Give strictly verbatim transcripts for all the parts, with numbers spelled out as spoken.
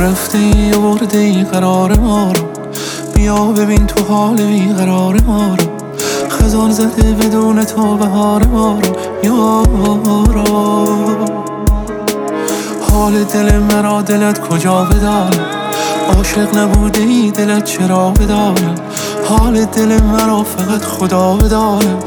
رفتی و بردی قرار ما رو، بیا ببین تو حال بیقرار ما رو، خزان زده بدون تو بهار ما رو یارا. حال دل مرا دلت کجا بدانم، عاشق نبودی دلت چرا بدانم، حال دل مرا فقط خدا بدانم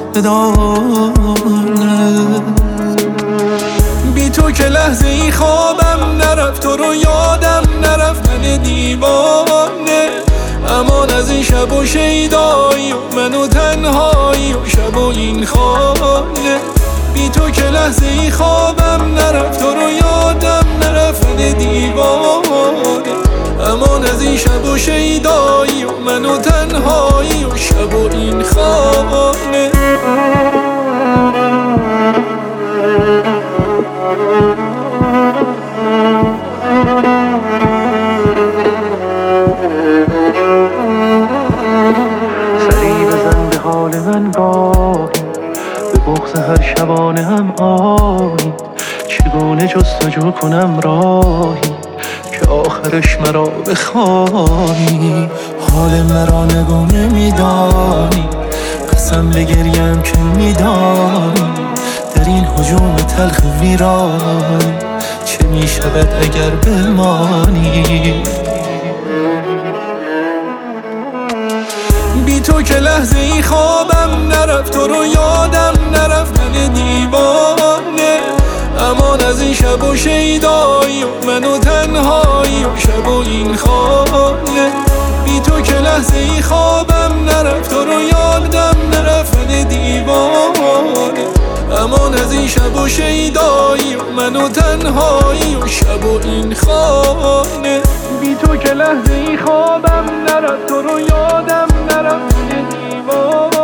بدانم. بی تو که لحظه ای خوابم نرفت، تو رو یادم نرفت من دیوانه، امان از این شب و شیدایی و من و تنهایی و شب و این خانه. بی تو که لحظه ای خوابم نرفت، تو رو یادم نرفت من دیوانه، امان از این شب و شیدایی و من و تنهایی و شب و این خانه. سری بزن به حال من گاهی، به بغض هر شبانه هم آهی، چگونه جستجو کنم راهی که آخرش مرا بخوانی. حال مرا نگو نمیدانی، قسم بگریم که میدانی، در این هجوم تلخ ویرانی چه میشود اگر بمانی. بی تو که لحظه ای خوابم نرفت، تو رو یادم نرفت من دیوانه، امان از این شب و شیدایی و من و تنهایی و شب و این خانه. بی تو که لحظه ای خوابم نرفت، تو رو یادم نرفت من دیوانه، امان از این شب و شیدایی و من و تنهایی و شب و این خانه. بی تو که لحظه ای خوابم نرفت، تو رو یادم نرفت من دیوانه.